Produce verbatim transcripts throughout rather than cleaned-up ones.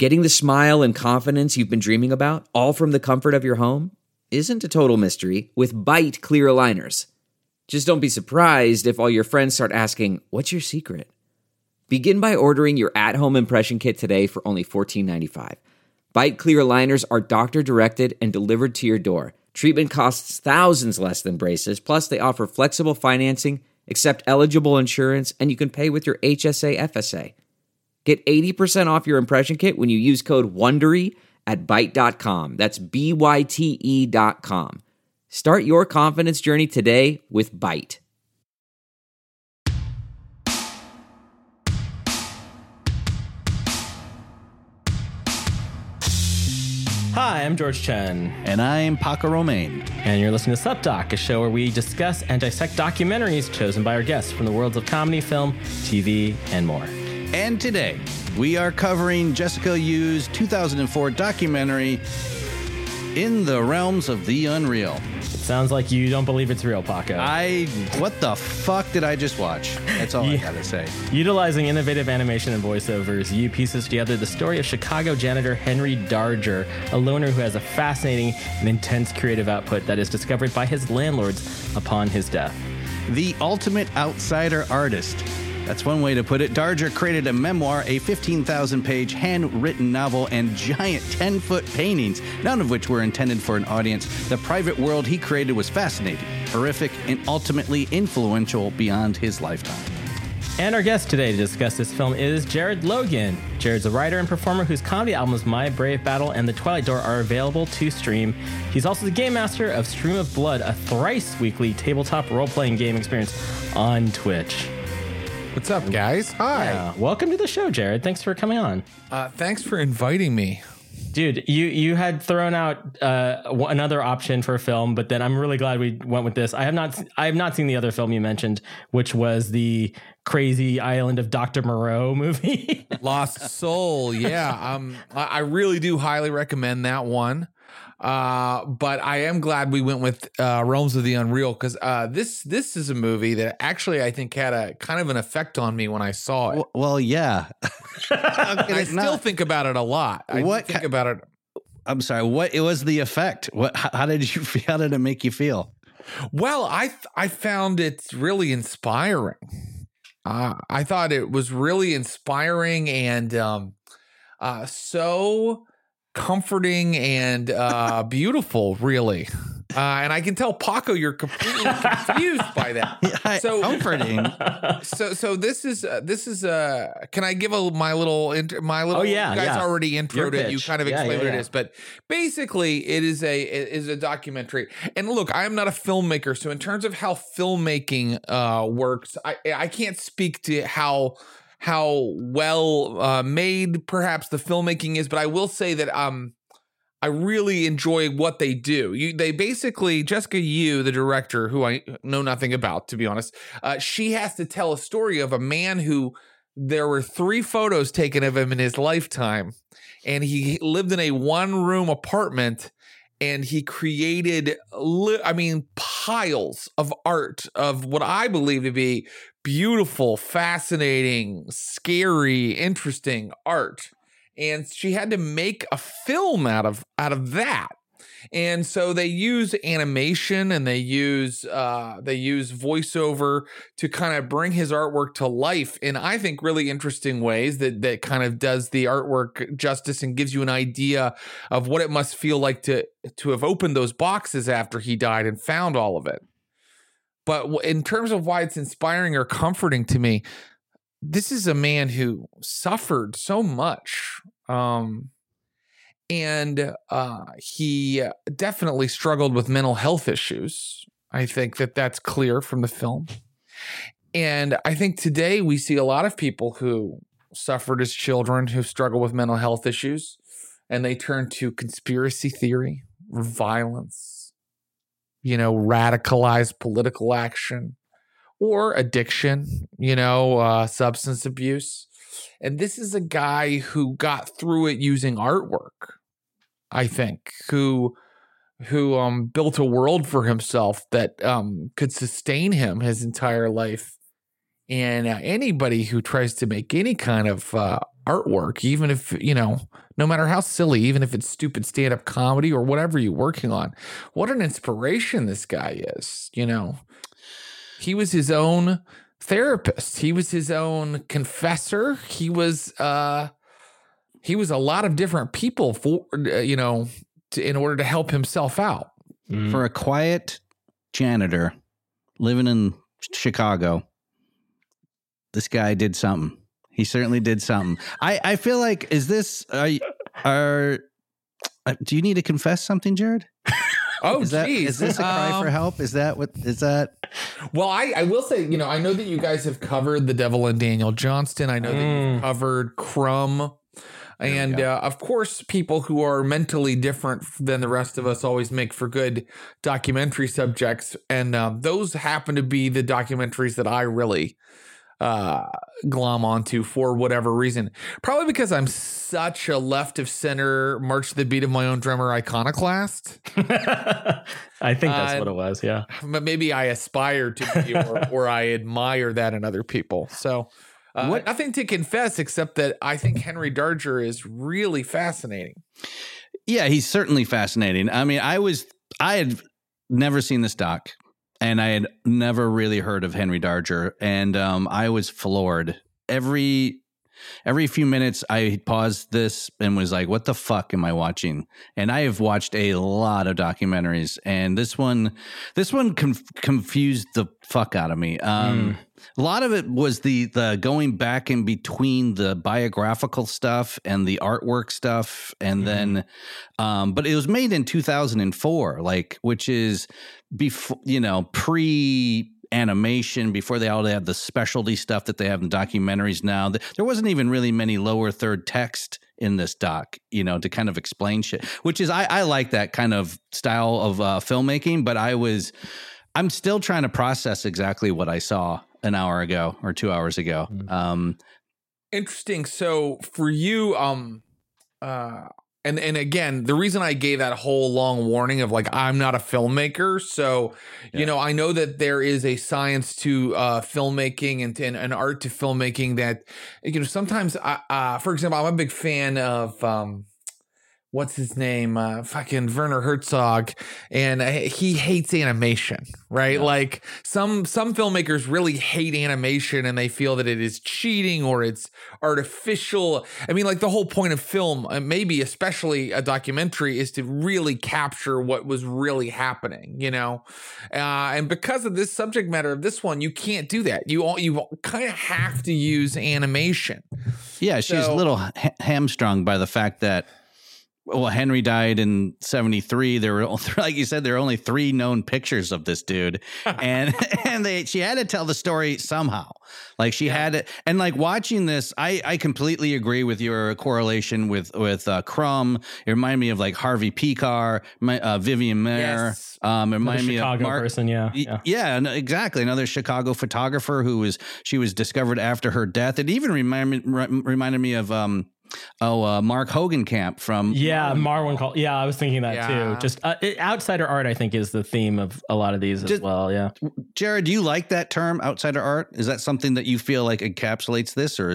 Getting the smile and confidence you've been dreaming about, all from the comfort of your home, isn't a total mystery with Byte clear aligners. Just don't be surprised if all your friends start asking, "What's your secret?" Begin by ordering your at-home impression kit today for only fourteen ninety-five. Byte clear aligners are doctor-directed and delivered to your door. Treatment costs thousands less than braces, plus they offer flexible financing, accept eligible insurance, and you can pay with your H S A F S A. Get eighty percent off your impression kit when you use code WONDERY at byte dot com. That's B Y T E dot com. Start your confidence journey today with Byte. Hi, I'm George Chen. And I'm Paco Romaine. And you're listening to SupDoc, a show where we discuss and dissect documentaries chosen by our guests from the worlds of comedy, film, T V, and more. And today, we are covering Jessica Yu's two thousand four documentary, In the Realms of the Unreal. It sounds like you don't believe it's real, Paco. I, what the fuck did I just watch? That's all yeah. I gotta say. Utilizing innovative animation and voiceovers, Yu pieces together the story of Chicago janitor Henry Darger, a loner who has a fascinating and intense creative output that is discovered by his landlords upon his death. The ultimate outsider artist. That's one way to put it. Darger created a memoir, a fifteen thousand page handwritten novel, and giant ten foot paintings, none of which were intended for an audience. The private world he created was fascinating, horrific, and ultimately influential beyond his lifetime. And our guest today to discuss this film is Jared Logan. Jared's a writer and performer whose comedy albums My Brave Battle and The Twilight Door are available to stream. He's also the game master of Stream of Blood, a thrice weekly tabletop role-playing game experience on Twitch. What's up, guys? Hi. Yeah. Welcome to the show, Jared. Thanks for coming on. Uh, thanks for inviting me. Dude, you, you had thrown out uh, another option for a film, but then I'm really glad we went with this. I have not I have not seen the other film you mentioned, which was the Crazy Island of Doctor Moreau movie. Lost Soul, yeah. Um, I really do highly recommend that one. Uh, but I am glad we went with uh, Realms of the Unreal because uh, this this is a movie that actually I think had a kind of an effect on me when I saw it. Well, well yeah. I still not? think about it a lot. I what think about it. I'm sorry. What it was the effect? What? How did you? How did it make you feel? Well, I th- I found it really inspiring. Uh, I thought it was really inspiring and um, uh, so. comforting and uh, beautiful, really. Uh, and I can tell, Paco, you're completely confused by that. Yeah, so comforting. So, so this is uh, this is. Uh, can I give a my little inter- my little? Oh yeah, you guys yeah. already introed it. You kind of yeah, explained yeah, what yeah. it is, but basically, it is a it is a documentary. And look, I am not a filmmaker, so in terms of how filmmaking uh, works, I I can't speak to how. how well uh, made perhaps the filmmaking is, but I will say that um, I really enjoy what they do. You, they basically, Jessica Yu, the director, who I know nothing about, to be honest, uh, she has to tell a story of a man who there were three photos taken of him in his lifetime, and he lived in a one-room apartment. And he created, I mean, piles of art of what I believe to be beautiful, fascinating, scary, interesting art. And she had to make a film out of out of that. And so they use animation and they use uh, they use voiceover to kind of bring his artwork to life in, I think, really interesting ways that that kind of does the artwork justice and gives you an idea of what it must feel like to to have opened those boxes after he died and found all of it. But in terms of why it's inspiring or comforting to me, this is a man who suffered so much. Um, And uh, he definitely struggled with mental health issues. I think that that's clear from the film. And I think today we see a lot of people who suffered as children who struggle with mental health issues, and they turn to conspiracy theory, violence, you know, radicalized political action, or addiction, you know, uh, substance abuse. And this is a guy who got through it using artwork, I think, who who um, built a world for himself that um, could sustain him his entire life. And uh, anybody who tries to make any kind of uh, artwork, even if, you know, no matter how silly, even if it's stupid stand-up comedy or whatever you're working on. What an inspiration this guy is, you know. He was his own therapist. He was his own confessor. He was uh he was a lot of different people for uh, you know, to, in order to help himself out. Mm. For a quiet janitor living in Chicago, this guy did something. He certainly did something. I, I feel like, is this, are, are, uh, do you need to confess something, Jared? Oh, is that, geez. Is this a cry um, for help? Is that what, is that? Well, I, I will say, you know, I know that you guys have covered The Devil and Daniel Johnston. I know mm. that you've covered Crumb. And uh, of course, people who are mentally different than the rest of us always make for good documentary subjects. And uh, those happen to be the documentaries that I really uh, glom onto for whatever reason. Probably because I'm such a left of center, march to the beat of my own drummer iconoclast. I think that's uh, what it was. Yeah. But maybe I aspire to be or, or I admire that in other people. So. Uh, what? Nothing to confess except that I think Henry Darger is really fascinating. Yeah, he's certainly fascinating. I mean, I was I had never seen this doc, and I had never really heard of Henry Darger, and um, I was floored. Every every few minutes, I paused this and was like, "What the fuck am I watching?" And I have watched a lot of documentaries, and this one, this one conf- confused the fuck out of me. Um, mm. A lot of it was the the going back in between the biographical stuff and the artwork stuff, and mm. then, um, but it was made in two thousand four, like which is before, you know, pre animation, before they all had the specialty stuff that they have in documentaries now. There wasn't even really many lower third text in this doc, you know, to kind of explain shit, which is I, I like that kind of style of uh, filmmaking, but I was I'm still trying to process exactly what I saw an hour ago or two hours ago. Um, Interesting. So for you, um, uh, and and again, the reason I gave that whole long warning of like I'm not a filmmaker, so yeah. you know I know that there is a science to uh, filmmaking and, and an art to filmmaking that you know sometimes. I, uh, for example, I'm a big fan of. Um, What's his name? Uh, fucking Werner Herzog, and uh, he hates animation, right? Yeah. Like some some filmmakers really hate animation, and they feel that it is cheating or it's artificial. I mean, like the whole point of film, uh, maybe especially a documentary, is to really capture what was really happening, you know. Uh, and because of this subject matter of this one, you can't do that. You all you kind of have to use animation. Yeah, she's so, a little ha- hamstrung by the fact that. Well, Henry died in seventy-three. There were, like you said, there are only three known pictures of this dude, and and they she had to tell the story somehow. Like she yeah. had it, and like watching this, I, I completely agree with your correlation with with uh, Crumb. It reminded me of like Harvey Pekar, my, uh, Vivian Mayer. Yes. Um, it reminded me Chicago of Mark, person, yeah, yeah, yeah, no, exactly. Another Chicago photographer who was she was discovered after her death. It even reminded reminded me of um. Oh, uh, Mark Hogenkamp from yeah, Marwan Call. Yeah, I was thinking that yeah. too. Just uh, it, outsider art, I think, is the theme of a lot of these Just, as well. Yeah, Jared, do you like that term, outsider art? Is that something that you feel like encapsulates this, or?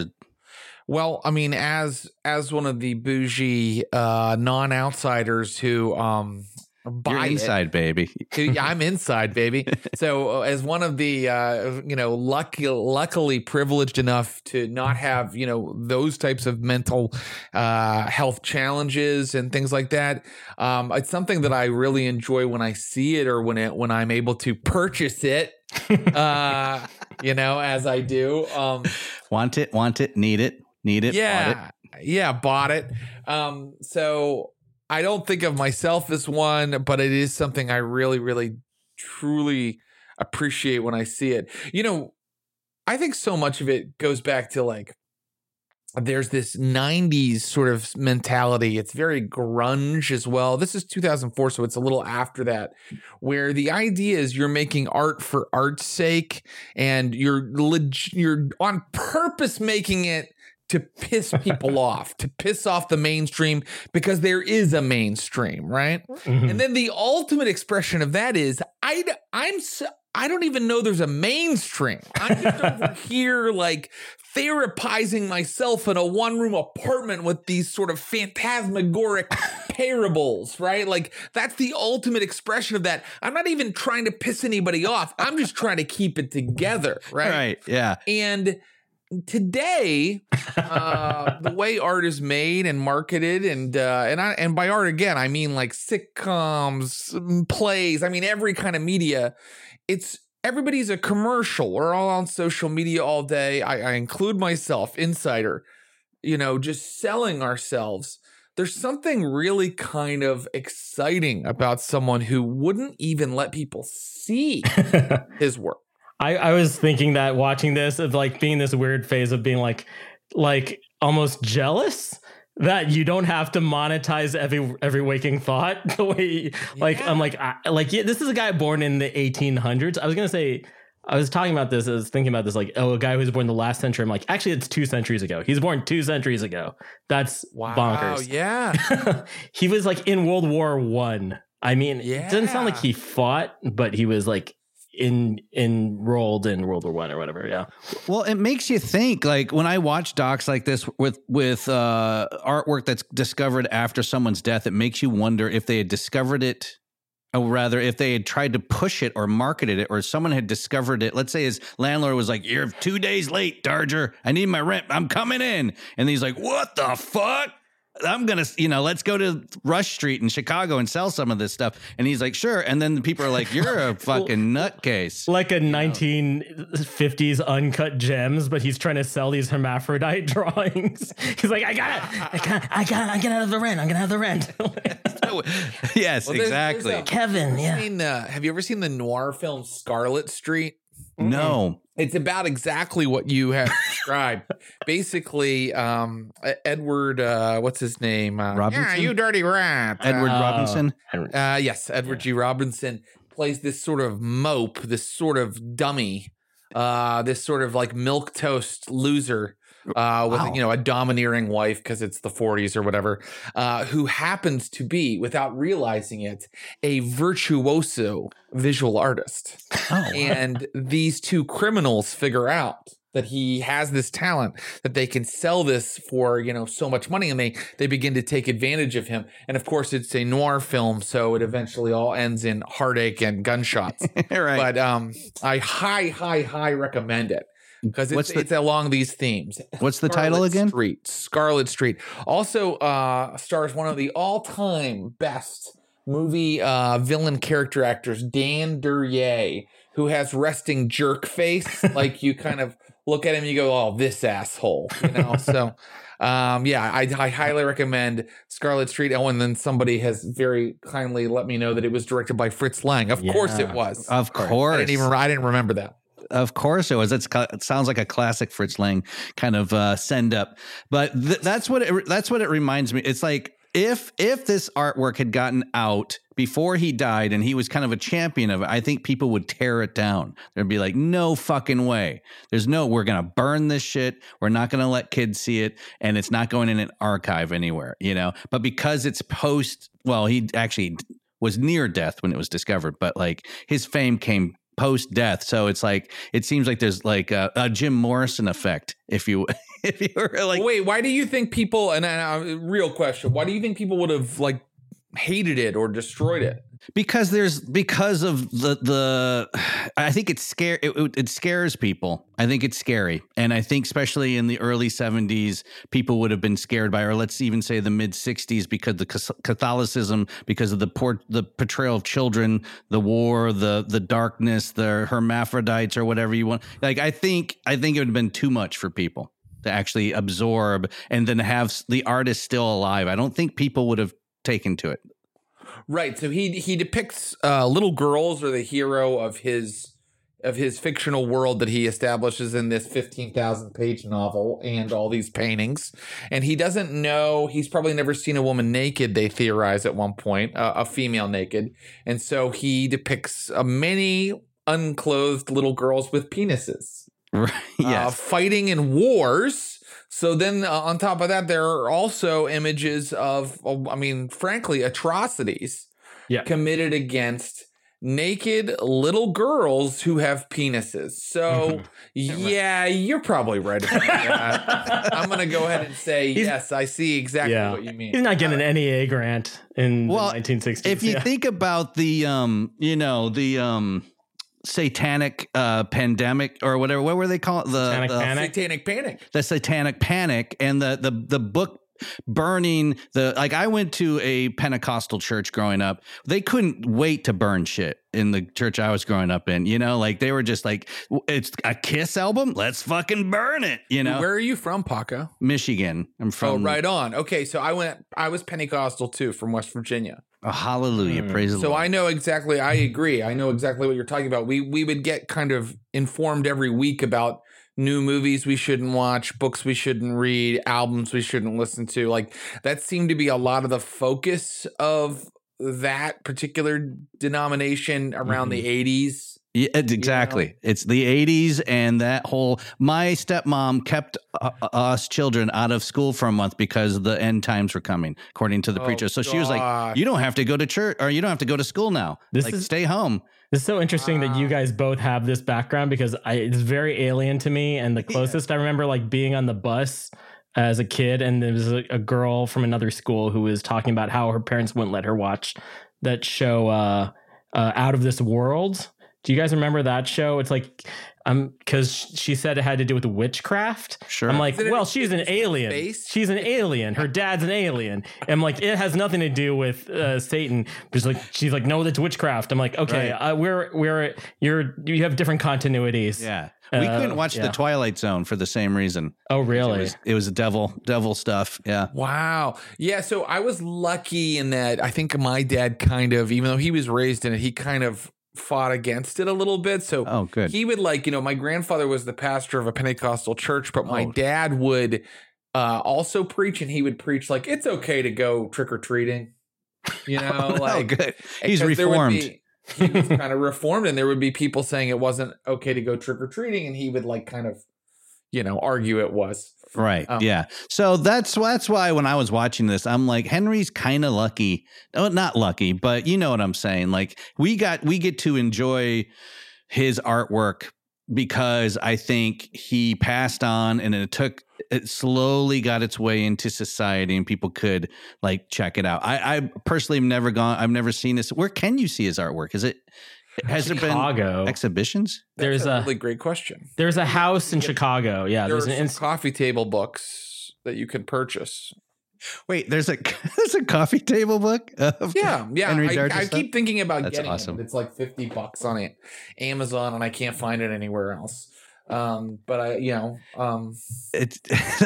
Well, I mean, as as one of the bougie uh, non-outsiders who um. You're inside, it. baby. Yeah, I'm inside, baby. So, uh, as one of the, uh, you know, lucky, luckily privileged enough to not have, you know, those types of mental uh, health challenges and things like that, um, it's something that I really enjoy when I see it or when it when I'm able to purchase it. uh, you know, as I do. Um, want it, want it, need it, need it. Yeah, bought it. yeah, bought it. Um, so. I don't think of myself as one, but it is something I really, really, truly appreciate when I see it. You know, I think so much of it goes back to like, there's this nineties sort of mentality. It's very grunge as well. This is two thousand four, so it's a little after that, where the idea is you're making art for art's sake, and you're leg- you're on purpose making it to piss people off, to piss off the mainstream, because there is a mainstream, right? Mm-hmm. And then the ultimate expression of that is I, I'm so, I don't even know there's a mainstream. I'm just over here like therapizing myself in a one room apartment with these sort of phantasmagoric parables, right? Like that's the ultimate expression of that. I'm not even trying to piss anybody off. I'm just trying to keep it together, right? Right. Yeah. And today, uh, the way art is made and marketed, and uh, and I and by art again, I mean like sitcoms, plays. I mean every kind of media. It's everybody's a commercial. We're all on social media all day. I, I include myself, insider. You know, just selling ourselves. There's something really kind of exciting about someone who wouldn't even let people see his work. I, I was thinking that watching this of like being this weird phase of being like, like almost jealous that you don't have to monetize every every waking thought the way like yeah. I'm like I, like yeah, this is a guy born in the eighteen hundreds. I was gonna say I was talking about this. I was thinking about this like oh a guy who was born the last century. I'm like actually it's two centuries ago. He's born two centuries ago. That's wow, bonkers. Yeah, he was like in World War One. I. I mean, yeah. it doesn't sound like he fought, but he was like. in enrolled in World War One or whatever. Yeah. Well, it makes you think like when I watch docs like this with with uh, artwork that's discovered after someone's death, it makes you wonder if they had discovered it, or rather if they had tried to push it or marketed it, or someone had discovered it. Let's say his landlord was like, "You're two days late, Darger. I need my rent. I'm coming in." And he's like, "What the fuck? I'm going to, you know, let's go to Rush Street in Chicago and sell some of this stuff." And he's like, "Sure." And then the people are like, "You're a fucking nutcase." Like a nineteen fifties uncut gems, but he's trying to sell these hermaphrodite drawings. He's like, I got it. I got I got I got out of the rent. I'm going to have the rent. Yes, well, there's, exactly. there's a, Kevin, yeah. Seen, uh, have you ever seen the noir film Scarlet Street? No. It's about exactly what you have described. Basically, um, Edward, uh, what's his name? Uh, Robinson? Yeah, you dirty rat. Edward Uh, Robinson? Uh, yes, Edward G. Robinson plays this sort of mope, this sort of dummy, uh, this sort of like milquetoast loser. Uh, with Wow. you know a domineering wife because it's the forties or whatever, uh, who happens to be, without realizing it, a virtuoso visual artist. Oh, And these two criminals figure out that he has this talent, that they can sell this for, you know, so much money, and they they begin to take advantage of him. And of course, it's a noir film, so it eventually all ends in heartache and gunshots. right. But um, I high, high, high recommend it. Because it's, the- it's along these themes. What's the Scarlet title again? Street. Scarlet Street. Also uh, stars one of the all-time best movie uh, villain character actors, Dan Duryea, who has resting jerk face. Like you kind of look at him and you go, "Oh, this asshole," you know. So, um, yeah, I, I highly recommend Scarlet Street. Oh, and then somebody has very kindly let me know that it was directed by Fritz Lang. Of Yeah. course, it was. Of course. I didn't even. I didn't remember that. Of course it was. It's, it sounds like a classic Fritz Lang kind of uh, send up. But th- that's what it, that's what it reminds me. It's like if if this artwork had gotten out before he died and he was kind of a champion of it, I think people would tear it down. They'd be like, "No fucking way. There's no, we're going to burn this shit. We're not going to let kids see it. And it's not going in an archive anywhere, you know." But because it's post, well, he actually was near death when it was discovered, but like his fame came post death. So it's like, it seems like there's like a, a Jim Morrison effect. If you, if you were like, wait, why do you think people, and uh, real question, why do you think people would have like hated it or destroyed it? because there's, because of the, the, I think it's scare, it, it, it scares people. I think it's scary. And I think especially in the early seventies, people would have been scared by, or let's even say the mid sixties, because the Catholicism, because of the port, the portrayal of children, the war, the, the darkness, the hermaphrodites or whatever you want. Like, I think, I think it would have been too much for people to actually absorb and then have the artist still alive. I don't think people would have taken to it. Right. So he he depicts uh, little girls are the hero of his of his fictional world that he establishes in this fifteen thousand page novel and all these paintings. And he doesn't know, he's probably never seen a woman naked, they theorize at one point, uh, a female naked. And so he depicts uh, many unclothed little girls with penises. Right. Yes. Uh, fighting in wars. So then uh, on top of that, there are also images of, uh, I mean, frankly, atrocities Yeah. committed against naked little girls who have penises. So yeah, you're probably right about that. I'm gonna go ahead and say He's- yes. I see exactly Yeah. what you mean. He's not getting an N E A grant in Well, the nineteen sixties. If you yeah. think about the, um, you know, the um, satanic uh, pandemic or whatever, what were they call it? The Satanic the, panic? Satanic panic. the satanic panic and the the the book burning the like I went to a Pentecostal church growing up. They couldn't wait to burn shit in the church I was growing up in, you know, like they were just like, it's a Kiss album, let's fucking burn it, you know. Where are you from, Paco? Michigan. I'm from Oh, right on. Okay, so I went. I was Pentecostal too, from West Virginia. oh, hallelujah, Mm. praise the So Lord. I know exactly. I agree. I know exactly what you're talking about. We we would get kind of informed every week about new movies we shouldn't watch, books we shouldn't read, albums we shouldn't listen to. Like that seemed to be a lot of the focus of that particular denomination around the eighties. Yeah, it's exactly. It's the eighties and that whole. My stepmom kept uh, us children out of school for a month because the end times were coming, according to the Oh, preacher. So she was like, gosh. "You don't have to go to church, or you don't have to go to school now. This like, is- stay home." This is so interesting that you guys both have this background because I, it's very alien to me. And the closest I remember like being on the bus as a kid, and there was a, a girl from another school who was talking about how her parents wouldn't let her watch that show, uh, uh, Out of This World. Do you guys remember that show? It's like, um, because she said it had to do with witchcraft. Sure. I'm like, Isn't it well, she's an in alien. space? She's an alien. Her dad's an alien. I'm like, it has nothing to do with uh, Satan. There's like, she's like, no, that's witchcraft. I'm like, okay, Right. uh, we're we're you're you have different continuities. Yeah, we Uh, couldn't watch yeah. the Twilight Zone for the same reason. Oh, It really? was, it was devil, devil stuff. Yeah. Wow. Yeah. So I was lucky in that I think my dad kind of, even though he was raised in it, he kind of fought against it a little bit. So Oh, good. he would like, you know, my grandfather was the pastor of a Pentecostal church, but my Oh. dad would uh, also preach, and he would preach like it's okay to go trick or treating. You know, oh, like good. He's because there would reformed. be- he was kind of reformed, and there would be people saying it wasn't okay to go trick or treating, and he would like kind of, you know, argue it was. Right. Um, yeah. So that's that's why when I was watching this, I'm like, Henry's kind of lucky. Oh, not lucky, but you know what I'm saying. Like we got we get to enjoy his artwork because I think he passed on and it took it slowly got its way into society and people could like check it out. I, I personally have never gone. I've never seen this. Where can you see his artwork? Is it has there been Chicago. exhibitions? There's That's a a really great question. there's a house in Chicago. Yeah, There are there's an some ins- coffee table books that you can purchase. Wait, there's a there's a coffee table book. Of Yeah, yeah. Henry I, Darger I stuff? keep thinking about That's getting awesome. it. It's like fifty bucks on it, Amazon, and I can't find it anywhere else. Um, but I, you know, um, It's,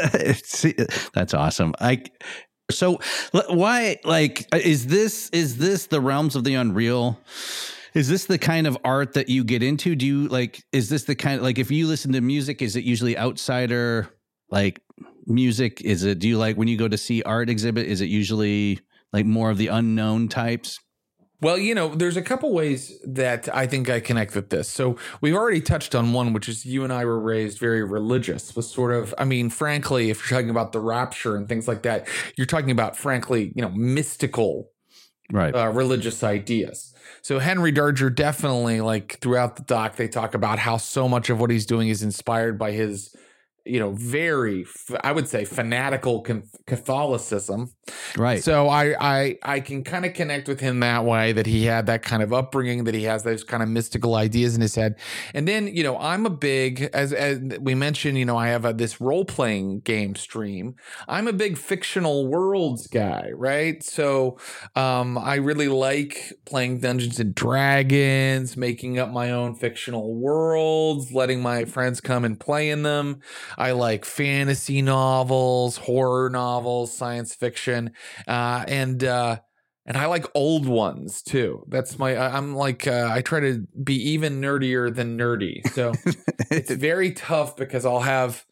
it's that's awesome. I so l- why like is this is this the realms of the unreal? Is this the kind of art that you get into? Do you like is this the kind like if you listen to music, is it usually outsider like music? Is it do you like when you go to see art exhibit, is it usually like more of the unknown types? well, you know, there's a couple ways that I think I connect with this. So we've already touched on one, which is you and I were raised very religious. Was sort of, I mean, frankly, if you're talking about the rapture and things like that, you're talking about, frankly, you know, mystical Right. uh, religious ideas. So Henry Darger definitely, like throughout the doc, they talk about how so much of what he's doing is inspired by his, you know, very, f- I would say, fanatical con- Catholicism. right. So I I I can kind of connect with him that way, that he had that kind of upbringing, that he has those kind of mystical ideas in his head. And then, you know, I'm a big, as, as we mentioned, you know, I have a, this role playing game stream. I'm a big fictional worlds guy, right? So um, I really like playing Dungeons and Dragons, making up my own fictional worlds, letting my friends come and play in them. I like fantasy novels, horror novels, science fiction, uh, and uh, and I like old ones too. That's my. I- I'm like uh, I try to be even nerdier than nerdy. So it's very tough because I'll have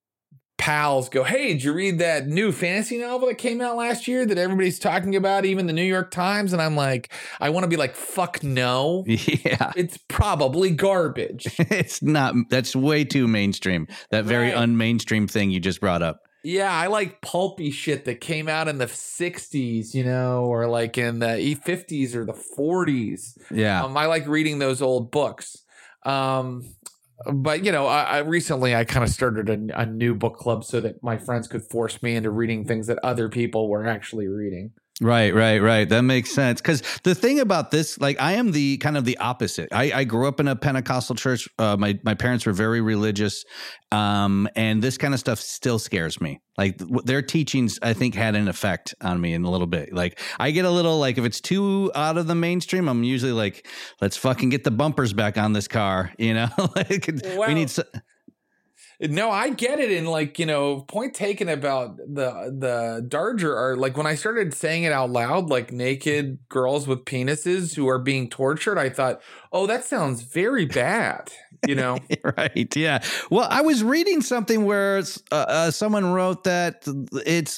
pals go, "Hey, did you read that new fantasy novel that came out last year that everybody's talking about, even the New York Times?" And I'm like, I want to be like, "Fuck no." Yeah. It's probably garbage. It's not that's way too mainstream. That very Right. unmainstream thing you just brought up. Yeah, I like pulpy shit that came out in the sixties, you know, or like in the fifties or the forties. Yeah. Um, I like reading those old books. Um, but, you know, I, I recently I kind of started a, a new book club so that my friends could force me into reading things that other people were actually reading. Right, right, right. That makes sense. Because the thing about this, like, I am the kind of the opposite. I, I grew up in a Pentecostal church. Uh, my my parents were very religious, um, and this kind of stuff still scares me. Like their teachings, I think, had an effect on me in a little bit. Like I get a little like if it's too out of the mainstream, I'm usually like, let's fucking get the bumpers back on this car. You know, like well, we need. So- No, I get it. And like, you know, point taken about the the Darger are like when I started saying it out loud, like naked girls with penises who are being tortured, I thought, oh, that sounds very bad, you know? Right. Yeah. Well, I was reading something where uh, uh, someone wrote that it's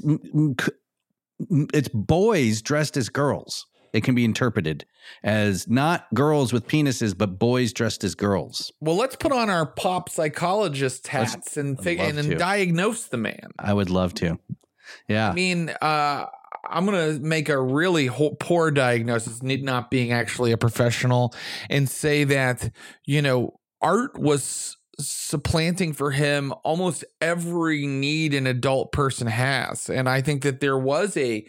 it's boys dressed as girls. It can be interpreted as not girls with penises, but boys dressed as girls. Well, let's put on our pop psychologist hats let's, and fig- and then diagnose the man. I would love to. Yeah. I mean, uh, I'm going to make a really ho- poor diagnosis, need not being actually a professional, and say that, you know, art was supplanting for him almost every need an adult person has. And I think that there was a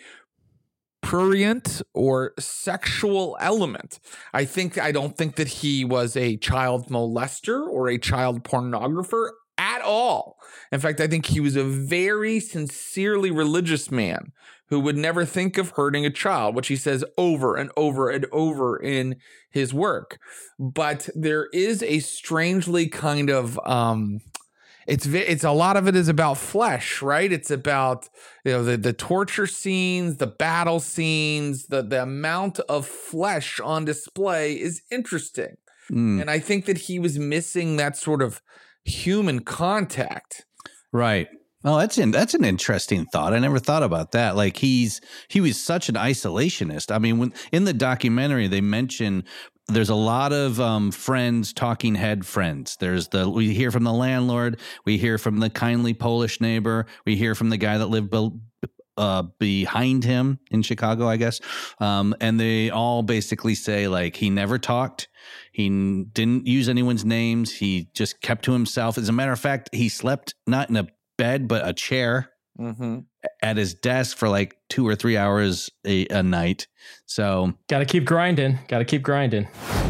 prurient or sexual element. I think I don't think that he was a child molester or a child pornographer at all. In fact, I think he was a very sincerely religious man who would never think of hurting a child, which he says over and over and over in his work. But there is a strangely kind of um It's it's a lot of it is about flesh, right? It's about, you know, the, the torture scenes, the battle scenes, the, the amount of flesh on display is interesting. Mm. And I think that he was missing that sort of human contact. Right. Oh, that's in, that's an interesting thought. I never thought about that. Like he's he was such an isolationist. I mean, when in the documentary they mention there's a lot of um, friends, talking head friends. There's the we hear from the landlord, we hear from the kindly Polish neighbor, we hear from the guy that lived be, uh, behind him in Chicago, I guess. Um, and they all basically say like he never talked, he n- didn't use anyone's names, he just kept to himself. As a matter of fact, he slept not in a bed but a chair. Mm-hmm. At his desk for like two or three hours a, a night. So got to keep grinding. Got to keep grinding.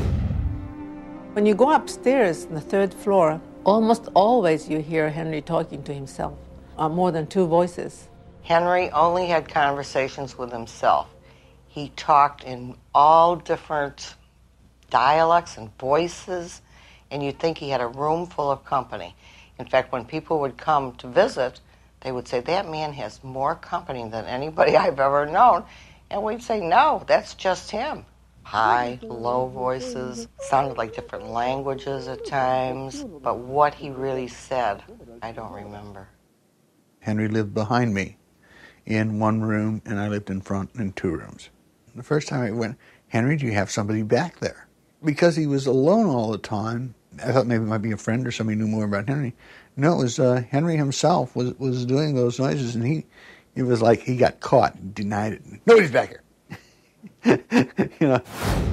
When you go upstairs on the third floor, almost always you hear Henry talking to himself, uh, more than two voices. Henry only had conversations with himself. He talked in all different dialects and voices, and you'd think he had a room full of company. In fact, when people would come to visit, they would say, that man has more company than anybody I've ever known. And we'd say, no, that's just him. High, low voices, sounded like different languages at times. But what he really said, I don't remember. Henry lived behind me in one room, and I lived in front in two rooms. The first time I went, Henry, do you have somebody back there? Because he was alone all the time, I thought maybe it might be a friend or somebody knew more about Henry. No, it was uh, Henry himself was, was doing those noises, and he, it was like he got caught and denied it. Nobody's back here. You know.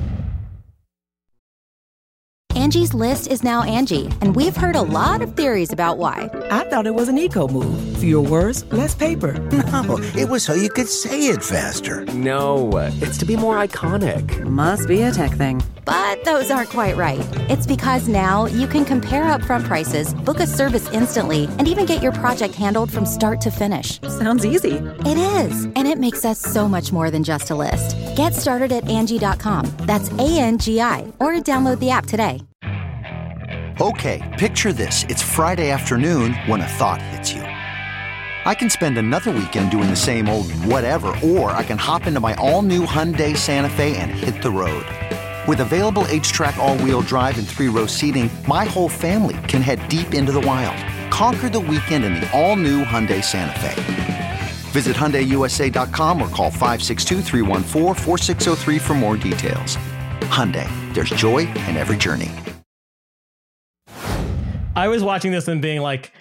Angie's List is now Angie, and we've heard a lot of theories about why. I thought it was an eco move. Fewer words, less paper. No, it was so you could say it faster. No, it's to be more iconic. Must be a tech thing. But those aren't quite right. It's because now you can compare upfront prices, book a service instantly, and even get your project handled from start to finish. Sounds easy. It is, and it makes us so much more than just a list. Get started at Angie dot com. That's A N G I, or download the app today. Okay, picture this. It's Friday afternoon when a thought hits you. I can spend another weekend doing the same old whatever, or I can hop into my all-new Hyundai Santa Fe and hit the road. With available H-Track all-wheel drive and three-row seating, my whole family can head deep into the wild. Conquer the weekend in the all-new Hyundai Santa Fe. Visit Hyundai U S A dot com or call five six two, three one four, four six zero three for more details. Hyundai, there's joy in every journey. I was watching this and being like,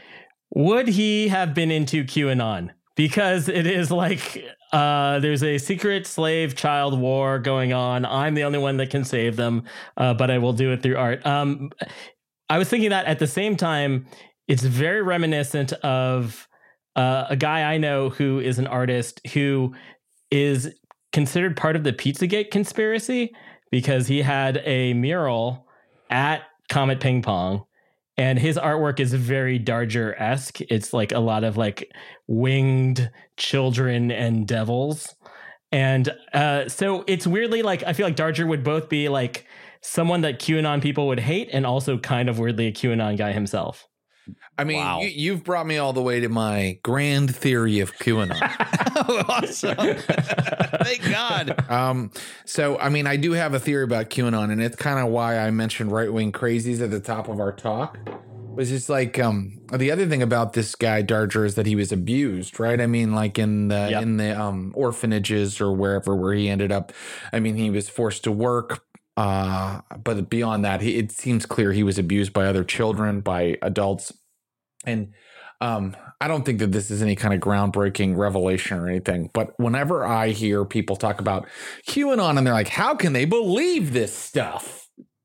Would he have been into QAnon? Because it is like uh, there's a secret slave child war going on. I'm the only one that can save them, uh, but I will do it through art. Um, I was thinking that at the same time, it's very reminiscent of uh, a guy I know who is an artist who is considered part of the Pizzagate conspiracy because he had a mural at Comet Ping Pong. And his artwork is very Darger-esque. It's like a lot of like winged children and devils. And uh, so it's weirdly like, I feel like Darger would both be like someone that QAnon people would hate and also kind of weirdly a QAnon guy himself. I mean, wow. you, you've brought me all the way to my grand theory of QAnon. Awesome. Thank God. Um, so, I mean, I do have a theory about QAnon, and it's kind of why I mentioned right-wing crazies at the top of our talk. Was just like um, the other thing about this guy Darger is that he was abused, right? I mean, like in the yep. in the um, orphanages or wherever where he ended up. I mean, he was forced to work. Uh, but beyond that, he, it seems clear he was abused by other children, by adults. And um, I don't think that this is any kind of groundbreaking revelation or anything. But whenever I hear people talk about QAnon and they're like, how can they believe this stuff?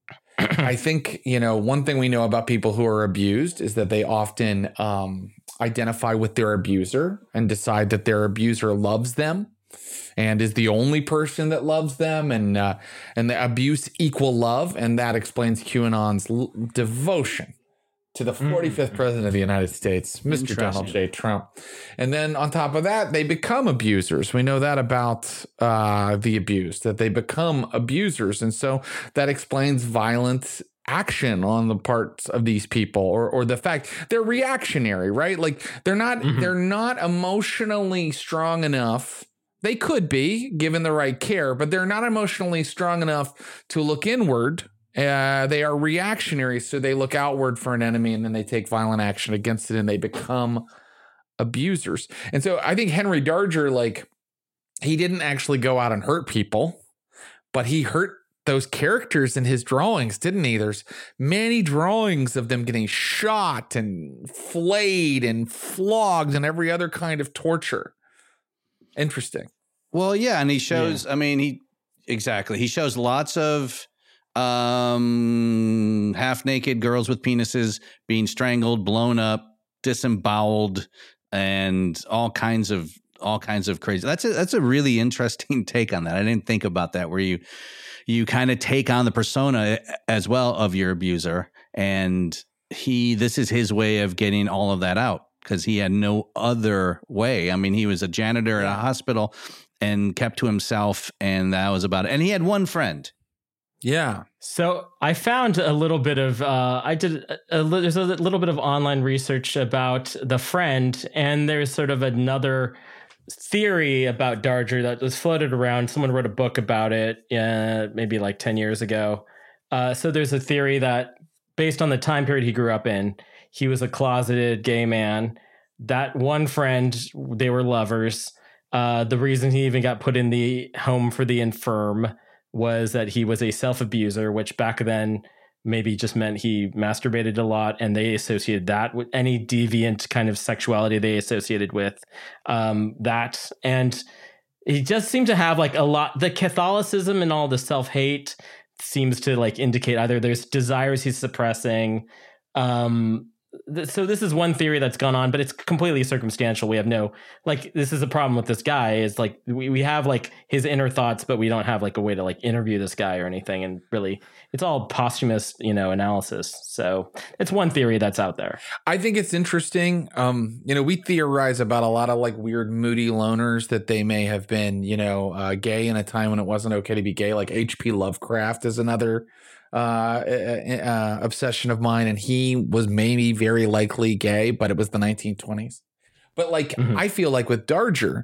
I think, you know, one thing we know about people who are abused is that they often um, identify with their abuser and decide that their abuser loves them and is the only person that loves them, and uh, and the abuse equal love, and that explains QAnon's l- devotion to the forty-fifth mm. president of the United States, Mister Donald J. Trump. And then on top of that, they become abusers. We know that about uh, the abused, that they become abusers, and so that explains violent action on the parts of these people, or or the fact they're reactionary, right? Like they're not mm-hmm. they're not emotionally strong enough. They could be given the right care, but they're not emotionally strong enough to look inward. Uh, they are reactionary, so they look outward for an enemy, and then they take violent action against it, and they become abusers. And so I think Henry Darger, like, he didn't actually go out and hurt people, but he hurt those characters in his drawings, didn't he? There's many drawings of them getting shot and flayed and flogged and every other kind of torture. Interesting. Well, yeah, and he shows, yeah. I mean, he, exactly. He shows lots of um, half-naked girls with penises being strangled, blown up, disemboweled, and all kinds of, all kinds of crazy. That's a, that's a really interesting take on that. I didn't think about that, where you, you kind of take on the persona as well of your abuser, and he, this is his way of getting all of that out, because he had no other way. I mean, he was a janitor at a hospital and kept to himself, and that was about it. And he had one friend. Yeah. So I found a little bit of, uh, I did, a, a, there's a little bit of online research about the friend, and there's sort of another theory about Darger that was floated around. Someone wrote a book about it uh, maybe like ten years ago. Uh, so there's a theory that based on the time period he grew up in, he was a closeted gay man. That one friend, they were lovers. Uh, the reason he even got put in the home for the infirm was that he was a self-abuser, which back then maybe just meant he masturbated a lot, and they associated that with any deviant kind of sexuality they associated with um, that. And he just seemed to have like a lot, the Catholicism and all the self-hate seems to like indicate either there's desires he's suppressing. Um, th- so this is one theory that's gone on, but it's completely circumstantial. We have no, like, this is a problem with this guy is like, we, we have like his inner thoughts, but we don't have like a way to like interview this guy or anything. And really it's all posthumous, you know, analysis. So it's one theory that's out there. I think it's interesting. Um, you know, we theorize about a lot of like weird, moody loners that they may have been, you know, uh, gay in a time when it wasn't okay to be gay. Like H P Lovecraft is another uh, uh, obsession of mine. And he was maybe very likely gay, but it was the nineteen twenties. But like, mm-hmm. I feel like with Darger,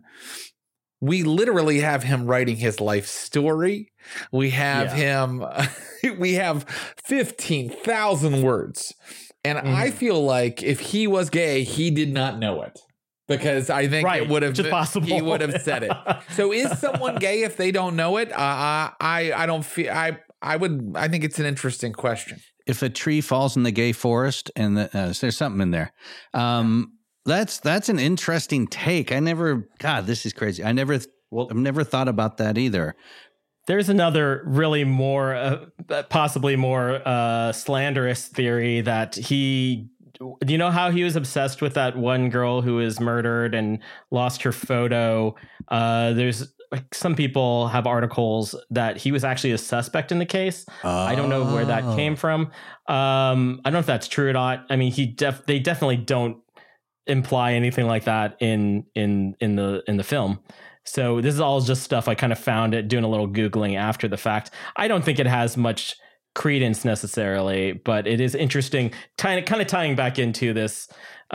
we literally have him writing his life story. We have yeah. him, we have fifteen thousand words. And mm-hmm. I feel like if he was gay, he did not know it. Because I think right. it would have, possible. he would have said it. So is someone gay if they don't know it? Uh, I, I don't feel, I, I would. I think it's an interesting question. If a tree falls in the gay forest, and the, uh, there's something in there, um, that's that's an interesting take. I never. God, this is crazy. I never. Well, I've never thought about that either. There's another really more, uh, possibly more uh, slanderous theory that he. Do you know how he was obsessed with that one girl who was murdered and lost her photo? Uh, there's like some people have articles that he was actually a suspect in the case. Oh. I don't know where that came from. Um, I don't know if that's true or not. I mean, he def- they definitely don't imply anything like that in in in the in the film. So this is all just stuff I kind of found it doing a little Googling after the fact. I don't think it has much credence necessarily, but it is interesting, kind of kind of tying back into this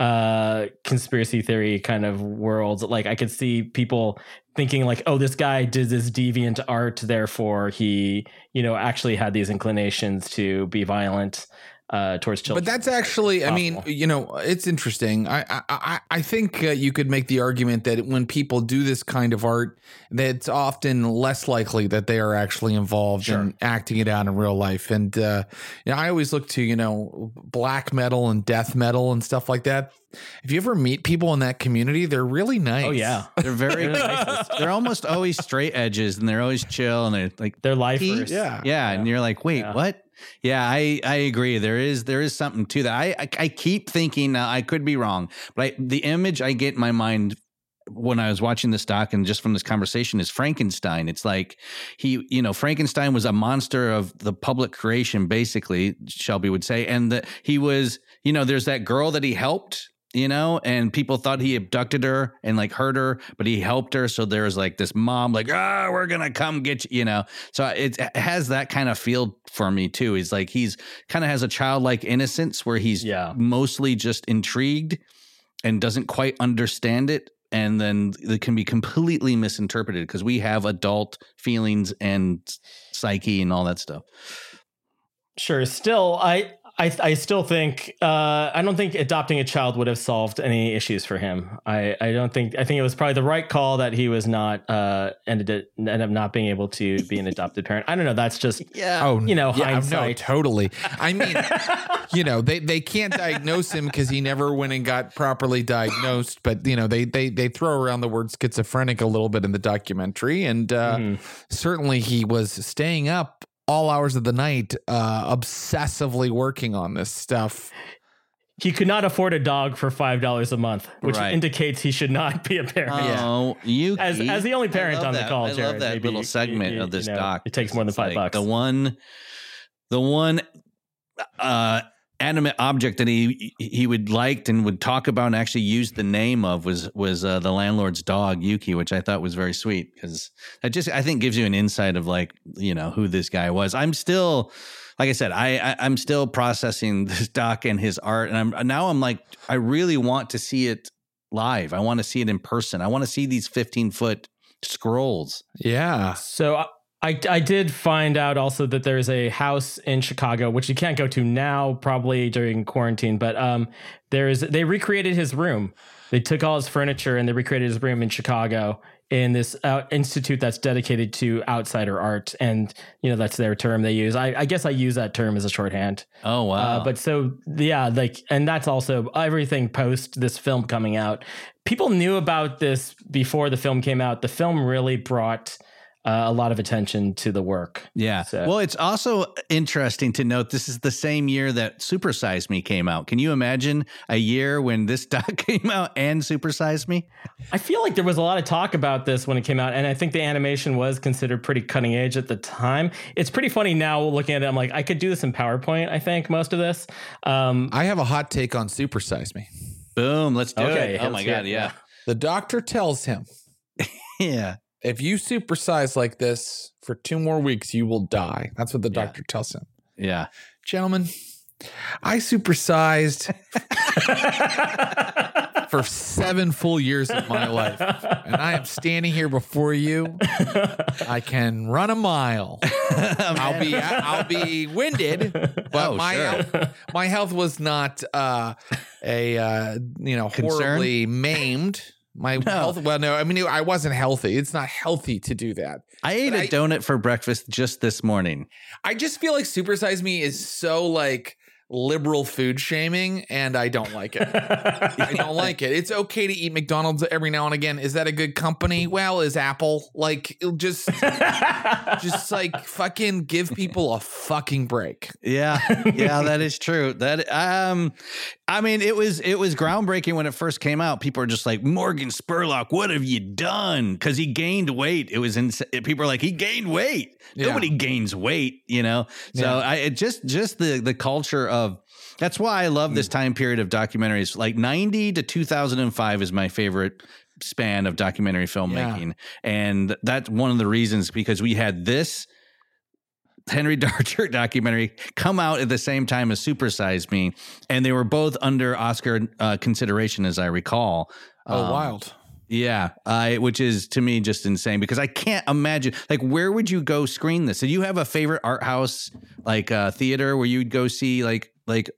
uh conspiracy theory kind of world. Like I could see people thinking like, oh, this guy did this deviant art, therefore he, you know, actually had these inclinations to be violent uh towards children. But that's actually, I mean, you know, it's interesting. I I I think uh, you could make the argument that when people do this kind of art, that it's often less likely that they are actually involved sure. in acting it out in real life. And uh, you know, I always look to, you know, black metal and death metal and stuff like that. If you ever meet people in that community, they're really nice. Oh yeah, they're very nice. They're almost always straight edges, and they're always chill, and they're like they're lifers. Yeah, yeah, yeah. And you're like, wait, yeah. what? Yeah, I, I agree. There is there is something to that. I I, I keep thinking uh, I could be wrong, but I, the image I get in my mind when I was watching this doc and just from this conversation is Frankenstein. It's like he, you know, Frankenstein was a monster of the public creation, basically, Shelby would say, and that he was, you know, there's that girl that he helped. You know, and people thought he abducted her and like hurt her, but he helped her. So there was like this mom, like, ah, we're going to come get you, you know. So it has that kind of feel for me, too. He's like, he's kind of has a childlike innocence where he's yeah. mostly just intrigued and doesn't quite understand it. And then it can be completely misinterpreted because we have adult feelings and psyche and all that stuff. Sure. Still, I. I, I still think uh, I don't think adopting a child would have solved any issues for him. I, I don't think I think it was probably the right call that he was not uh, ended it, ended up not being able to be an adopted parent. I don't know. That's just yeah. Oh, you know, yeah, hindsight. No, totally. I mean, you know, they, they can't diagnose him because he never went and got properly diagnosed. But you know, they they they throw around the word schizophrenic a little bit in the documentary, and uh, mm. certainly he was staying up all hours of the night, uh, obsessively working on this stuff. He could not afford a dog for five dollars a month, which right. indicates he should not be a parent. Oh, you as as the only parent on that. the call, I Jared, love that maybe, little segment you, of this you know, doc. It takes more than five like bucks. The one, the one, uh, animate object that he he would liked and would talk about and actually use the name of was was uh, the landlord's dog Yuki, which I thought was very sweet because that just I think gives you an insight of like you know who this guy was. I'm still, like I said, I, I I'm still processing this doc and his art, and I'm now I'm like I really want to see it live. I want to see it in person. I want to see these fifteen foot scrolls. Yeah. So. Uh, I, I did find out also that there's a house in Chicago, which you can't go to now, probably during quarantine, but um, there's they recreated his room. They took all his furniture and they recreated his room in Chicago in this uh, institute that's dedicated to outsider art. And, you know, that's their term they use. I, I guess I use that term as a shorthand. Oh, wow. Uh, but so, yeah, like, and that's also everything post this film coming out. People knew about this before the film came out. The film really brought Uh, a lot of attention to the work. Yeah. So. Well, it's also interesting to note this is the same year that Super Size Me came out. Can you imagine a year when this doc came out and Super Size Me? I feel like there was a lot of talk about this when it came out, and I think the animation was considered pretty cutting edge at the time. It's pretty funny now looking at it. I'm like, I could do this in PowerPoint, I think, most of this. Um, I have a hot take on Super Size Me. Boom. Let's do okay, it. Oh, my God. It. Yeah. The doctor tells him. yeah. If you supersize like this for two more weeks, you will die. That's what the yeah. doctor tells him. Yeah. Gentlemen, I supersized for seven full years of my life. And I am standing here before you. I can run a mile. I'll be I'll be winded, but oh, my sure. health, my health was not uh, a uh, you know Concern? horribly maimed. My no. health. Well, no, I mean, I wasn't healthy. It's not healthy to do that. I ate but a I, donut for breakfast just this morning. I just feel like Super Size Me is so like liberal food shaming, and I don't like it. I don't like it. It's okay to eat McDonald's every now and again. Is that a good company? Well, is Apple. Like, just just like fucking give people a fucking break. Yeah, yeah, that is true. That um I mean, it was it was groundbreaking when it first came out. People were just like, Morgan Spurlock, what have you done? Because he gained weight. It was ins- people were like, he gained weight. Yeah. Nobody gains weight, you know. So yeah. I it just just the the culture of that's why I love this time period of documentaries. Like ninety to two thousand five is my favorite span of documentary filmmaking, yeah. and that's one of the reasons because we had this Henry Darger documentary come out at the same time as Super Size Me, and they were both under Oscar uh, consideration, as I recall. Oh, um, wild. Yeah, uh, which is to me just insane because I can't imagine, like, where would you go screen this? So you have a favorite art house, like uh, theater where you'd go see like like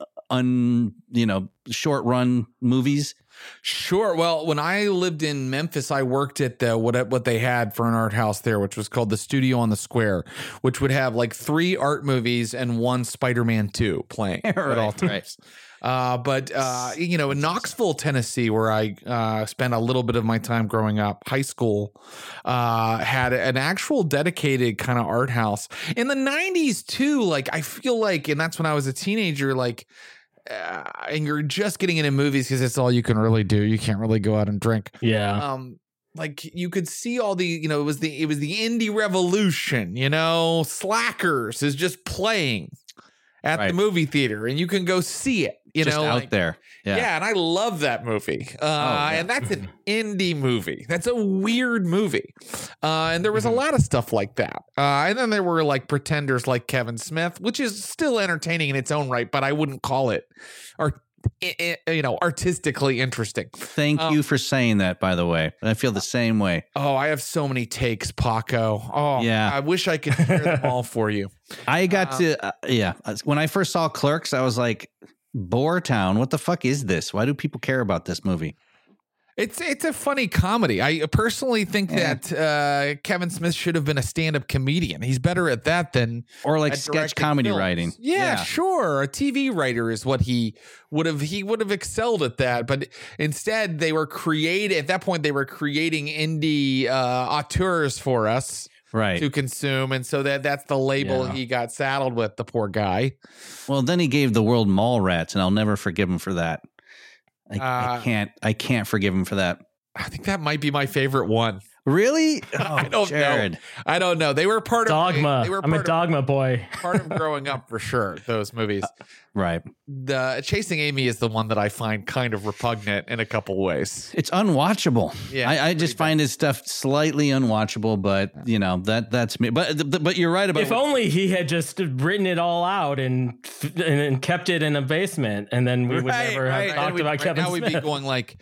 un you know short run movies? Sure. Well, when I lived in Memphis, I worked at the what what they had for an art house there, which was called the Studio on the Square, which would have like three art movies and one Spider-Man two playing right, at all times. Right. Uh, but, uh, you know, in Knoxville, Tennessee, where I uh, spent a little bit of my time growing up, high school, uh, had an actual dedicated kind of art house. In the nineties, too, like, I feel like, and that's when I was a teenager, like, uh, and you're just getting into movies because it's all you can really do. You can't really go out and drink. Yeah. Um, like you could see all the, you know, it was the, it was the indie revolution, you know, Slackers is just playing at right. the movie theater and you can go see it, you just know, out like, there. Yeah. yeah. And I love that movie. Uh, oh, yeah. And that's an indie movie. That's a weird movie. Uh, and there was mm-hmm. a lot of stuff like that. Uh, and then there were like pretenders like Kevin Smith, which is still entertaining in its own right, but I wouldn't call it or you know, artistically interesting. Thank um, you for saying that, by the way. I feel the same way. Oh, I have so many takes, Paco. Oh, yeah. I wish I could share them all for you. I got um, to, uh, yeah. When I first saw Clerks, I was like, Boortown, what the fuck is this? Why do people care about this movie? It's it's a funny comedy. I personally think yeah. that uh, Kevin Smith should have been a stand-up comedian. He's better at that than or like sketch comedy films. writing. Yeah, yeah, sure. A T V writer is what he would have. He would have excelled at that. But instead, they were creating at that point. They were creating indie uh, auteurs for us. Right. To consume. And so that that's the label yeah. he got saddled with, the poor guy. Well, then he gave the world Mallrats, and I'll never forgive him for that. I, uh, I can't I can't forgive him for that. I think that might be my favorite one. Really? Oh, I don't Jared. know. I don't know. They were part Dogma. of Dogma. They were I'm a Dogma of, boy. Part of growing up for sure, those movies. Uh, right. The Chasing Amy is the one that I find kind of repugnant in a couple ways. It's unwatchable. Yeah, I, I just find his stuff slightly unwatchable, but you know, that that's me. But but you're right about if what, only he had just written it all out and and kept it in a basement, and then we would right, never right. have talked we, about right Kevin now Smith. We'd be going like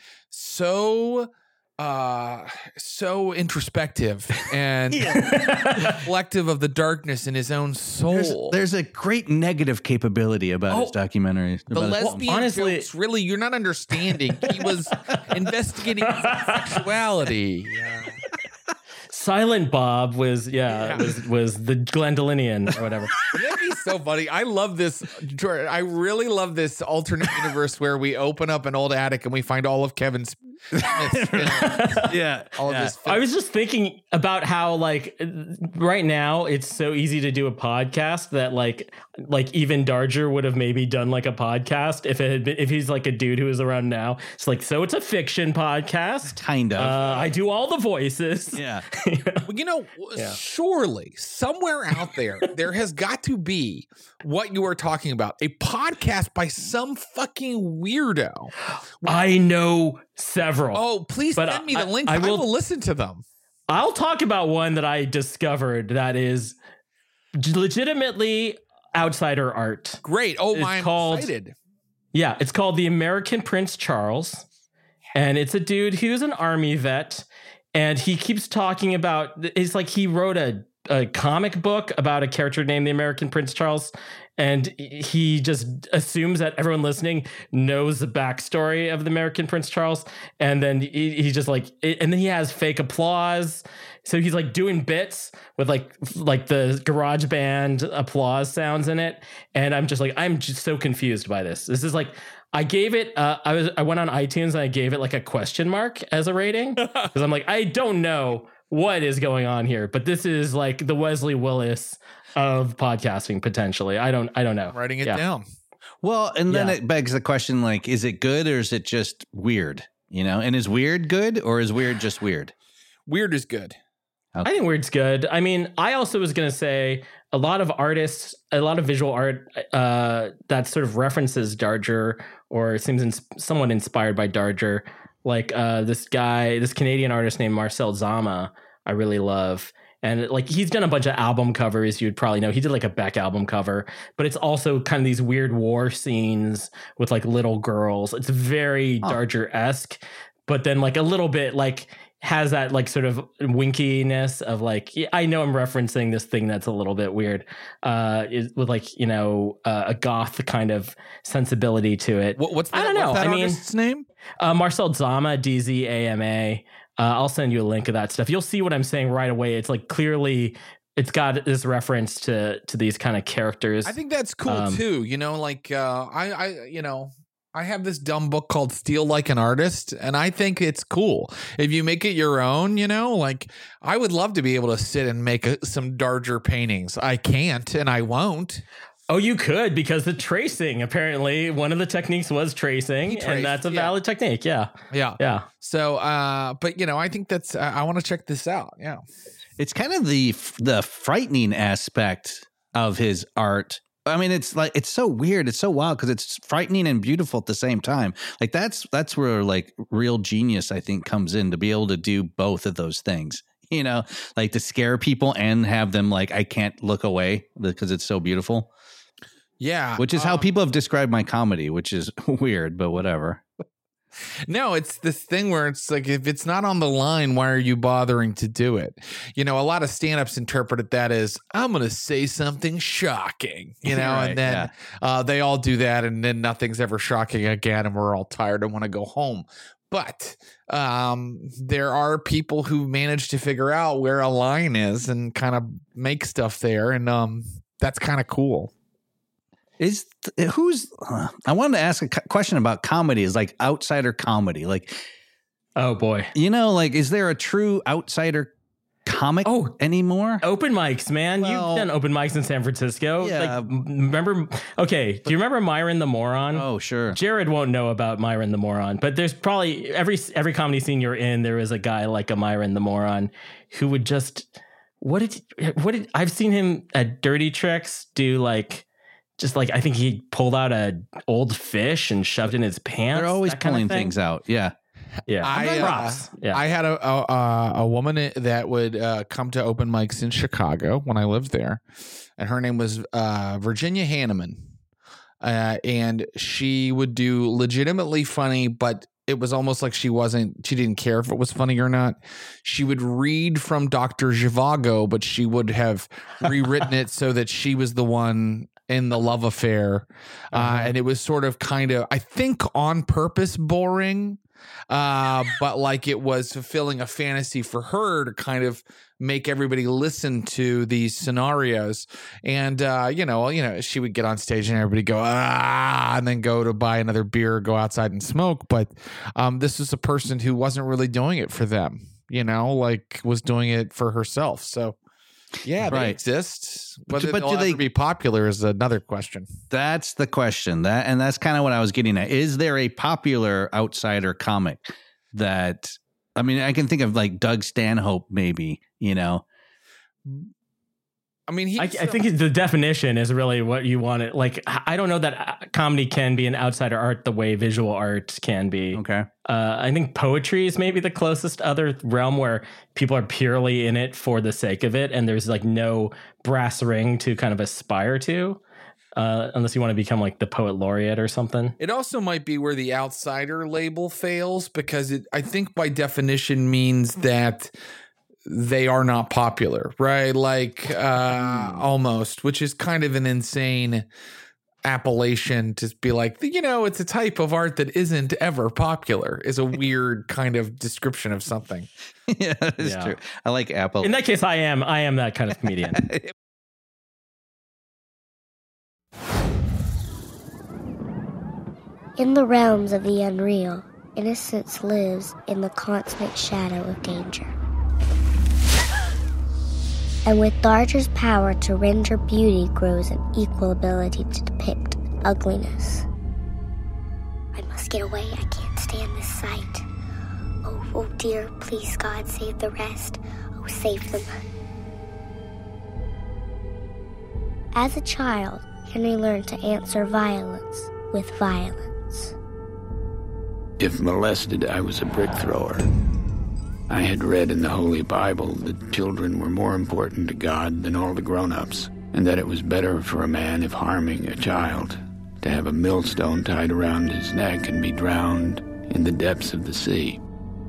so uh so introspective and reflective of the darkness in his own soul. There's, there's a great negative capability about oh, his documentaries. The lesbian well, honestly, jokes, really, you're not understanding. He was investigating sexuality. Yeah. Silent Bob was yeah, yeah. was was the Glendolinian or whatever. That'd be so funny. I love this. I really love this alternate universe where we open up an old attic and we find all of Kevin's. yeah, all yeah. of his. I was just thinking about how like right now it's so easy to do a podcast that like like even Darger would have maybe done like a podcast if it had been if he's like a dude who is around now. It's like so it's a fiction podcast, kind of. Uh, I do all the voices. Yeah. Well, you know, yeah. surely somewhere out there, there has got to be what you are talking about. A podcast by some fucking weirdo. I know several. Oh, please but send me I, the link. I, I, will, I will listen to them. I'll talk about one that I discovered that is legitimately outsider art. Great. Oh, it's I'm called, excited. Yeah, it's called The American Prince Charles. And it's a dude who's an army vet. And he keeps talking about, it's like he wrote a, a comic book about a character named the American Prince Charles, and he just assumes that everyone listening knows the backstory of the American Prince Charles, and then he, he just like, and then he has fake applause. So he's like doing bits with like like the garage band applause sounds in it, and I'm just like, I'm just so confused by this. This is like, I gave it, uh, I was I went on iTunes and I gave it like a question mark as a rating because I'm like, I don't know what is going on here, but this is like the Wesley Willis of podcasting potentially. I don't I don't know. I'm writing it yeah. down. Well, and then Yeah. it begs the question, like, is it good or is it just weird? You know, and is weird good or is weird just weird? Weird is good. I think weird's good. I mean, I also was going to say a lot of artists, a lot of visual art uh, that sort of references Darger or seems ins- somewhat inspired by Darger. Like uh, this guy, this Canadian artist named Marcel Zama, I really love. And like he's done a bunch of album covers, you'd probably know. He did like a Beck album cover, but it's also kind of these weird war scenes with like little girls. It's very Oh. Darger-esque, but then like a little bit like has that like sort of winkiness of like, yeah, I know I'm referencing this thing that's a little bit weird, uh, is with like, you know, uh, a goth kind of sensibility to it. What, what's that, I don't know. What's that I mean, artist's name? Uh, Marcel Zama, D Z A M A. Uh, I'll send you a link of that stuff. You'll see what I'm saying right away. It's like clearly it's got this reference to to these kind of characters. I think that's cool Um, too. You know, like uh, I, I, you know, I have this dumb book called Steal Like an Artist, and I think it's cool if you make it your own. You know, like I would love to be able to sit and make a, some Darger paintings. I can't, and I won't. Oh, you could, because the tracing, apparently one of the techniques was tracing, traced, and that's a yeah. valid technique. Yeah. Yeah, Yeah. So, uh, but you know, I think that's. I, I want to check this out. Yeah. It's kind of the the frightening aspect of his art. I mean, it's like it's so weird. It's so wild because it's frightening and beautiful at the same time. Like that's that's where like real genius, I think, comes in, to be able to do both of those things. You know, like to scare people and have them like, I can't look away because it's so beautiful. Yeah. Which is how uh, people have described my comedy, which is weird, but whatever. No, it's this thing where it's like, if it's not on the line, why are you bothering to do it? You know, a lot of stand-ups interpreted that as, I'm going to say something shocking, you know, Right, and then yeah. uh, they all do that, and then nothing's ever shocking again, and we're all tired and want to go home. But um, there are people who manage to figure out where a line is and kind of make stuff there, and um, that's kind of cool. Is th- who's uh, I wanted to ask a cu- question about comedy, is like outsider comedy. Like, Oh boy. you know, like, is there a true outsider comic Oh, anymore? Open mics, man. Well- You've done open mics in San Francisco. Yeah. Like, m- remember? Okay. Do you remember Myron the Moron? Oh, sure. Jared won't know about Myron the Moron, but there's probably every every comedy scene you're in, there is a guy like a Myron the Moron who would just what did what did I've seen him at Dirty Tricks do like just like I think he pulled out a old fish and shoved in his pants. They're always that kind of pulling thing. things out. Yeah. Yeah, I, uh, props. Yeah, I had a a, a- a woman that would uh, come to open mics in Chicago when I lived there, and her name was uh, Virginia Hanneman, uh, and she would do legitimately funny, but it was almost like she wasn't. She didn't care if it was funny or not. She would read from Doctor Zhivago, but she would have rewritten it so that she was the one in the love affair, uh, Uh-huh. and it was sort of kind of, I think, on purpose boring. Uh, but like it was fulfilling a fantasy for her to kind of make everybody listen to these scenarios. And, uh, you know, you know, she would get on stage and everybody go, ah, and then go to buy another beer, go outside and smoke. But, um, this was a person who wasn't really doing it for them, you know, like was doing it for herself. So yeah, they Right. exist. But Whether do they'll they- ever be popular is another question. That's the question. That and that's kind of what I was getting at. Is there a popular outsider comic that, I mean, I can think of like Doug Stanhope, maybe, you know. I mean, he, I, I think the definition is really what you want it. Like, I don't know that uh, comedy can be an outsider art the way visual art can be. Okay. Uh, I think poetry is maybe the closest other realm where people are purely in it for the sake of it, and there's like no brass ring to kind of aspire to, uh, unless you want to become like the poet laureate or something. It also might be where the outsider label fails, because it, I think by definition means that they are not popular, right? Like uh, almost, which is kind of an insane appellation to be like, you know, it's a type of art that isn't ever popular is a weird kind of description of something. Yeah, it's Yeah. true. I like Apple. In that case, I am. I am that kind of comedian. In the realms of the unreal, innocence lives in the constant shadow of danger. And with Darger's power to render beauty grows an equal ability to depict ugliness. I must get away. I can't stand this sight. Oh, oh dear, please God, save the rest. Oh, save them. As a child, Henry learned to answer violence with violence. If molested, I was a brick thrower. I had read in the Holy Bible that children were more important to God than all the grown-ups, and that it was better for a man, if harming a child, to have a millstone tied around his neck and be drowned in the depths of the sea.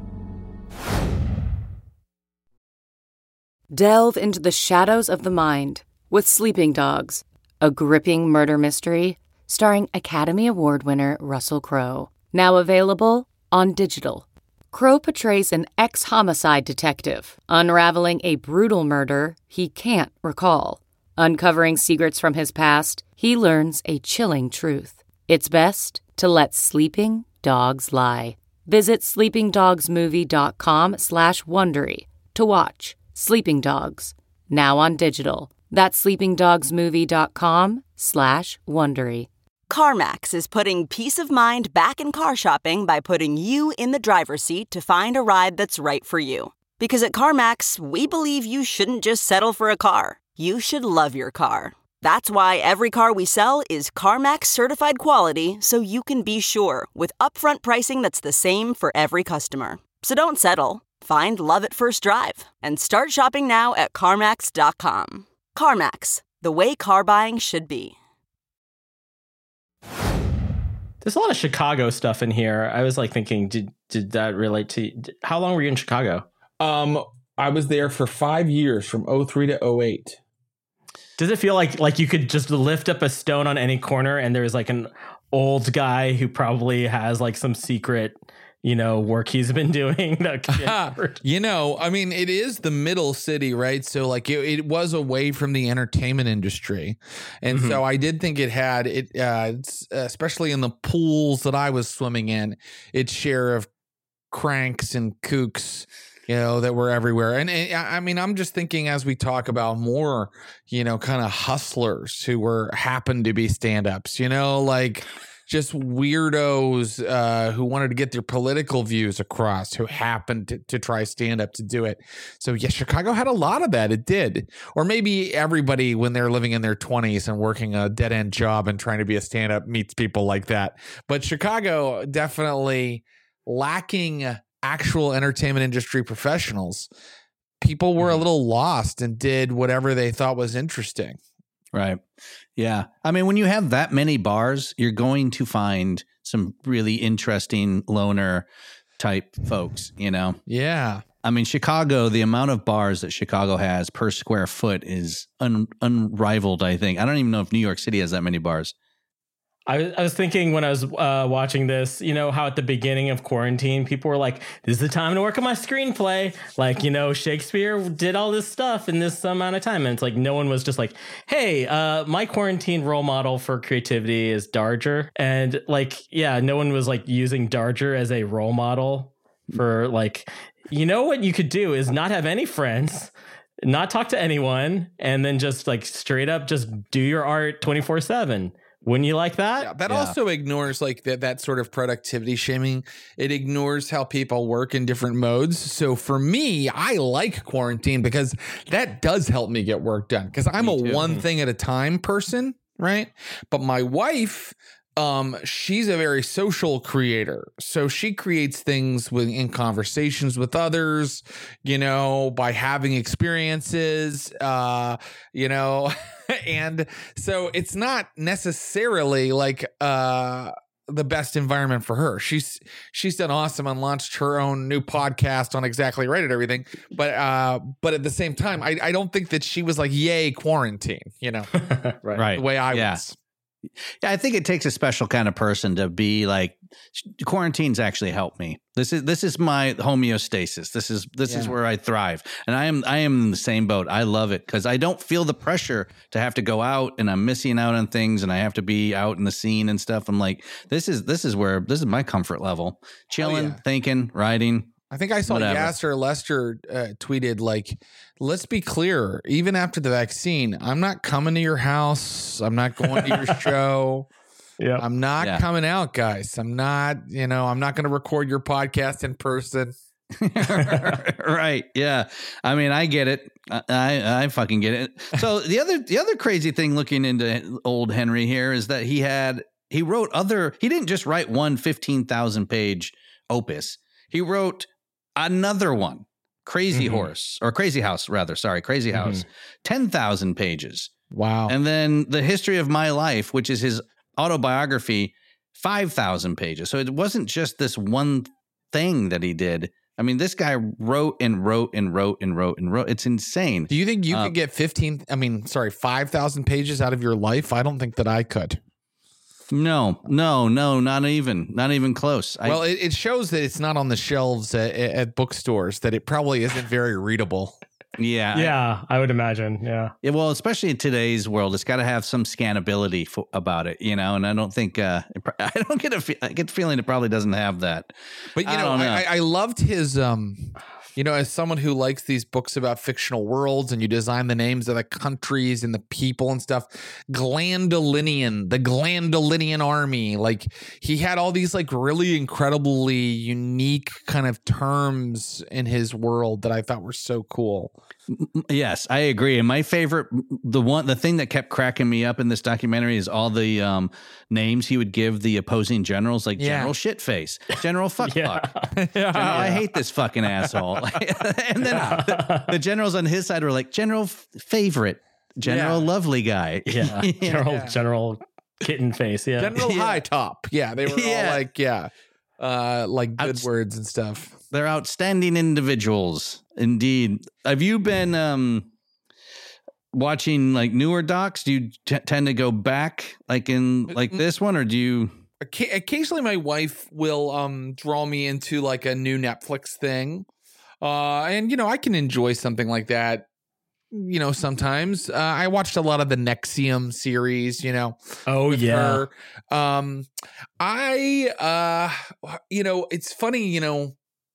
Delve into the shadows of the mind with Sleeping Dogs, a gripping murder mystery starring Academy Award winner Russell Crowe. Now available on digital. Crowe portrays an ex-homicide detective, unraveling a brutal murder he can't recall. Uncovering secrets from his past, he learns a chilling truth. It's best to let sleeping dogs lie. Visit sleepingdogsmovie.com slash Wondery to watch Sleeping Dogs, now on digital. That's sleepingdogsmovie.com slash Wondery. CarMax is putting peace of mind back in car shopping by putting you in the driver's seat to find a ride that's right for you. Because at CarMax, we believe you shouldn't just settle for a car. You should love your car. That's why every car we sell is CarMax certified quality, so you can be sure with upfront pricing that's the same for every customer. So don't settle. Find love at first drive and start shopping now at CarMax dot com. CarMax, the way car buying should be. There's a lot of Chicago stuff in here. I was like thinking, did did that relate to did, how long were you in Chicago? Um, I was there for five years, from oh three to oh eight. Does it feel like like you could just lift up a stone on any corner and there's like an old guy who probably has like some secret, you know, work he's been doing? That you know, I mean, it is the middle city, right? So like it, it was away from the entertainment industry. And mm-hmm. so I did think it had it, uh, it's, especially in the pools that I was swimming in, its share of cranks and kooks, you know, that were everywhere. And, and I mean, I'm just thinking as we talk about more, you know, kind of hustlers who were happened to be stand-ups, you know, like just weirdos uh, who wanted to get their political views across, who happened to, to try stand-up to do it. So, yeah, Chicago had a lot of that. It did. Or maybe everybody, when they're living in their twenties and working a dead-end job and trying to be a stand-up, meets people like that. But Chicago definitely lacking actual entertainment industry professionals. People were a little lost and did whatever they thought was interesting. Right. Yeah. I mean, when you have that many bars, you're going to find some really interesting loner type folks, you know? Yeah. I mean, Chicago, the amount of bars that Chicago has per square foot is un- unrivaled, I think. I don't even know if New York City has that many bars. I was, I was thinking when I was uh, watching this, you know, how at the beginning of quarantine, people were like, this is the time to work on my screenplay. Like, you know, Shakespeare did all this stuff in this amount of time. And it's like, no one was just like, hey, uh, my quarantine role model for creativity is Darger. And like, yeah, no one was like using Darger as a role model for like, you know, what you could do is not have any friends, not talk to anyone, and then just like straight up just do your art twenty-four seven. Wouldn't you like that? Yeah, that yeah. also ignores like that that sort of productivity shaming. It ignores how people work in different modes. So for me, I like quarantine because that does help me get work done because I'm me a too. one thing at a time person, right? But my wife, um, she's a very social creator. So she creates things with in conversations with others, you know, by having experiences, uh, you know, and so it's not necessarily like uh the best environment for her. She's she's done awesome and launched her own new podcast on Exactly Right and everything. But uh, but at the same time, I, I don't think that she was like, yay, quarantine, you know, right. right. the way I yeah. was. Yeah, I think it takes a special kind of person to be like, quarantines actually help me. This is this is my homeostasis. This is this Yeah. is where I thrive, and I am I am in the same boat. I love it because I don't feel the pressure to have to go out, and I'm missing out on things, and I have to be out in the scene and stuff. I'm like, this is this is where this is my comfort level. Chilling, yeah. thinking, writing. I think I saw Whatever. Yasser Lester uh, tweeted like, let's be clear, even after the vaccine, I'm not coming to your house. I'm not going to your show. Yeah. I'm not Yeah. coming out, guys. I'm not, you know, I'm not going to record your podcast in person. Right. Yeah. I mean, I get it. I, I I fucking get it. So the other the other crazy thing looking into old Henry here is that he had he wrote other he didn't just write one fifteen thousand page opus. He wrote another one, Crazy Mhm. Horse or Crazy House rather. Sorry, Crazy House. ten thousand pages. Wow. And then The History of My Life, which is his autobiography, five thousand pages. So it wasn't just this one thing that he did. I mean, this guy wrote and wrote and wrote and wrote and wrote. It's insane. Do you think you Uh, could get fifteen, I mean, sorry, five thousand pages out of your life? I don't think that I could. No, no, no, not even, not even close. I, Well, it, it shows that it's not on the shelves at, at bookstores, that it probably isn't very readable. yeah, I- Yeah, I would imagine. Yeah. yeah, well, especially in today's world, it's got to have some scannability fo- about it, you know. And I don't think uh, it pr- I don't get a fe- I get the feeling it probably doesn't have that. But you I know, don't know. I, I loved his um you know, as someone who likes these books about fictional worlds and you design the names of the countries and the people and stuff, Glandolinian, the Glandolinian army, like he had all these like really incredibly unique kind of terms in his world that I thought were so cool. Yes, I agree. And my favorite, the one, the thing that kept cracking me up in this documentary is all the um, names he would give the opposing generals, like Yeah. General Shitface, General Fuckfuck. Yeah. Fuck. General, I hate this fucking asshole. And then the, the generals on his side were like, General f- Favorite, General Yeah. Lovely Guy. Yeah. General Yeah. General Kitten Face. Yeah. General Yeah. High Top. Yeah, they were Yeah. all like, yeah, uh, like good Outs- words and stuff. They're outstanding individuals, indeed. Have you been um, watching like newer docs? Do you t- tend to go back like in like this one, or do you? Occa- Occasionally, my wife will um draw me into like a new Netflix thing, uh, and you know I can enjoy something like that. You know, sometimes uh, I watched a lot of the Nexium series. You know, Oh, with yeah. her. Um, I uh, you know, it's funny. You know,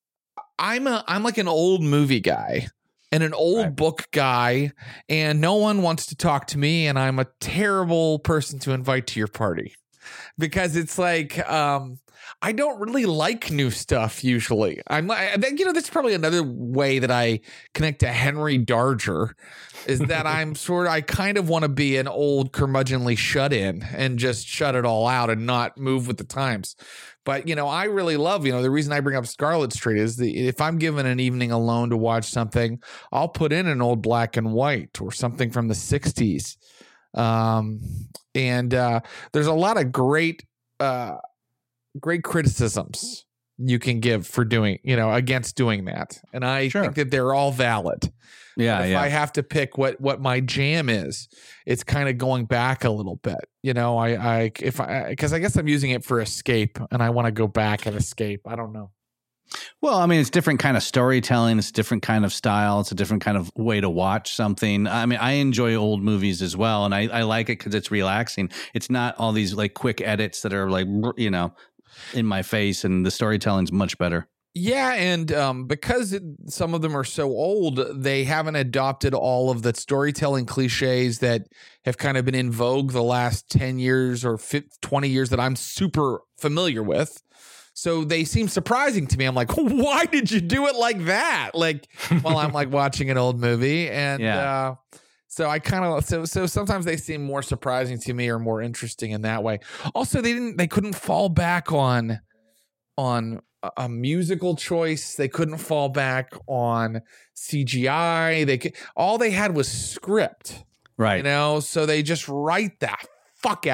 I'm a I'm like an old movie guy and an old book guy, and no one wants to talk to me, and I'm a terrible person to invite to your party. Because it's like um, I don't really like new stuff usually. I'm I think, you know, that's probably another way that I connect to Henry Darger is that I'm sort of I kind of want to be an old curmudgeonly shut in and just shut it all out and not move with the times. But, you know, I really love, you know, the reason I bring up Scarlet Street is the, if I'm given an evening alone to watch something, I'll put in an old black and white or something from the sixties. Um, and uh, there's a lot of great, uh, great criticisms you can give for doing, you know, against doing that. And I Sure. think that they're all valid. Yeah, But if yeah. I have to pick what what my jam is, it's kind of going back a little bit. You know, I I if I because I guess I'm using it for escape, and I want to go back and escape. I don't know. Well, I mean, it's different kind of storytelling. It's a different kind of style. It's a different kind of way to watch something. I mean, I enjoy old movies as well, and I, I like it because it's relaxing. It's not all these like quick edits that are like, you know, in my face, and the storytelling's much better. Yeah, and um, because it, some of them are so old, they haven't adopted all of the storytelling cliches that have kind of been in vogue the last ten years or twenty years that I'm super familiar with. So they seem surprising to me. I'm like, why did you do it like that? Like, while I'm like watching an old movie. And Yeah. uh, so I kind of, so, so sometimes they seem more surprising to me or more interesting in that way. Also, they didn't, they couldn't fall back on, on, a musical choice. They couldn't fall back on C G I. They could, all they had was script, Right. you know, so they just write that fuck out of Yeah. it.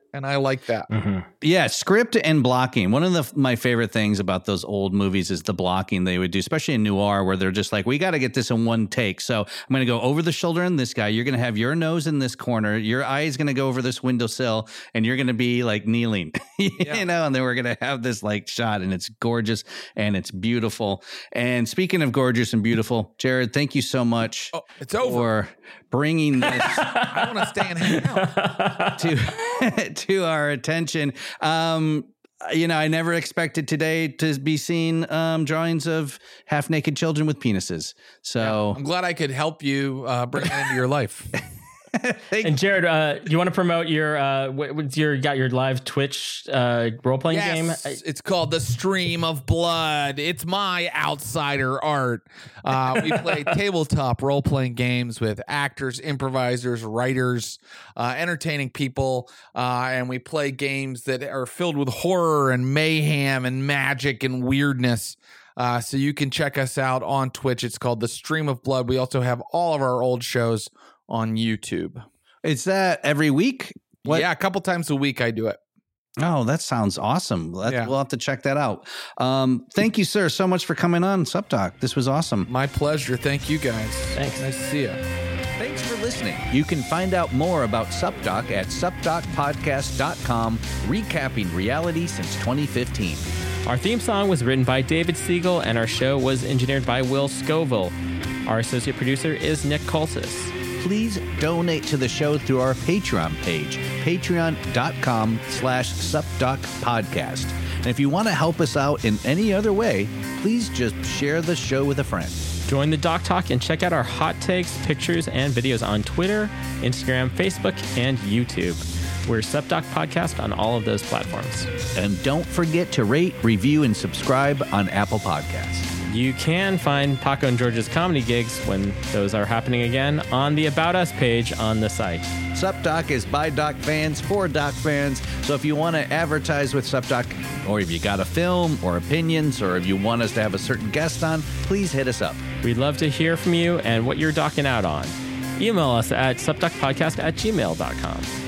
And I like that. Mm-hmm. Yeah, script and blocking. One of the, my favorite things about those old movies is the blocking they would do, especially in noir, where they're just like, we got to get this in one take. So I'm going to go over the shoulder on this guy. You're going to have your nose in this corner. Your eye is going to go over this windowsill, and you're going to be like kneeling, you yeah. know, and then we're going to have this like shot, and it's gorgeous and it's beautiful. And speaking of gorgeous and beautiful, Jared, thank you so much oh, it's over. for bringing this. I want to stay and hang out. to, to our attention. Um, you know, I never expected today to be seeing um, drawings of half-naked children with penises. So yeah, I'm glad I could help you uh, bring that into your life. And Jared, uh, you want to promote your uh, what's your got your live Twitch uh, role playing yes, game? It's called The Stream of Blood. It's my outsider art. Uh, we play tabletop role playing games with actors, improvisers, writers, uh, entertaining people, uh, and we play games that are filled with horror and mayhem and magic and weirdness. Uh, so you can check us out on Twitch. It's called The Stream of Blood. We also have all of our old shows on YouTube. Is that every week? What? Yeah, a couple times a week I do it. Oh, that sounds awesome. That, yeah. We'll have to check that out. Um, thank you, sir, so much for coming on SupDoc. This was awesome. My pleasure. Thank you, guys. Thanks. Nice to see you. Thanks for listening. You can find out more about SupDoc at sup doc podcast dot com, recapping reality since twenty fifteen. Our theme song was written by David Siegel, and our show was engineered by Will Scoville. Our associate producer is Nick Colsis. Please donate to the show through our Patreon page, patreon.com slash SupDocPodcast. And if you want to help us out in any other way, please just share the show with a friend. Join the Doc Talk and check out our hot takes, pictures, and videos on Twitter, Instagram, Facebook, and YouTube. We're SupDoc Podcast on all of those platforms. And don't forget to rate, review, and subscribe on Apple Podcasts. You can find Paco and George's comedy gigs when those are happening again on the About Us page on the site. SupDoc is by Doc fans for Doc fans. So if you want to advertise with SupDoc, or if you got a film or opinions, or if you want us to have a certain guest on, please hit us up. We'd love to hear from you and what you're docking out on. Email us at supdocpodcast at gmail dot com.